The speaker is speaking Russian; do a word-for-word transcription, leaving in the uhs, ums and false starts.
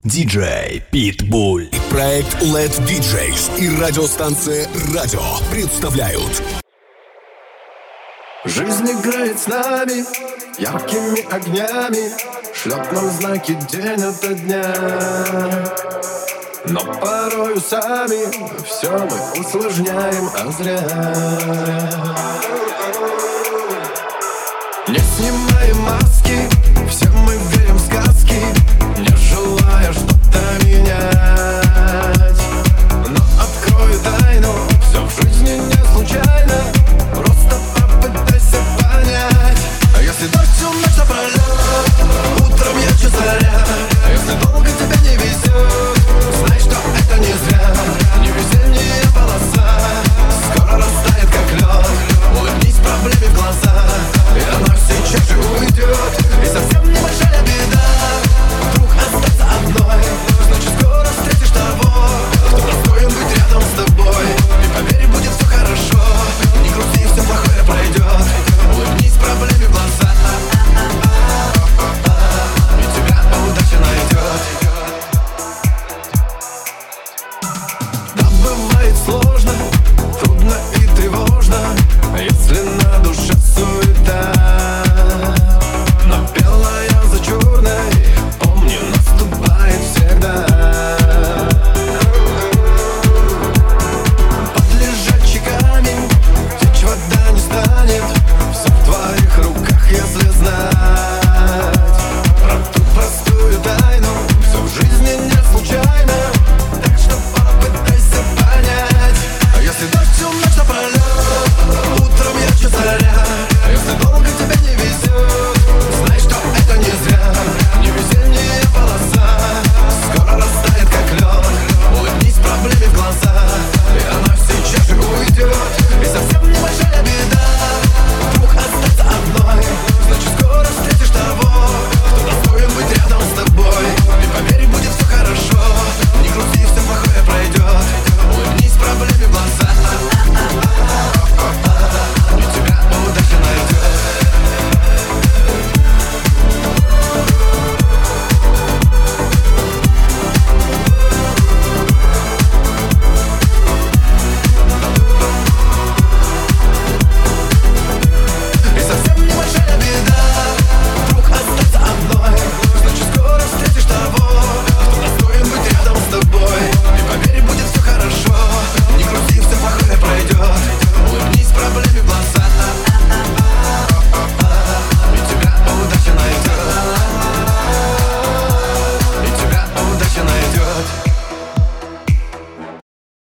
Диджей Питбуль. Проект Let ди джейс и радиостанция Радио представляют. Жизнь играет с нами яркими огнями, шлет нам знаки день ото дня. Но порою сами все мы усложняем, а зря. Не снимаем маску,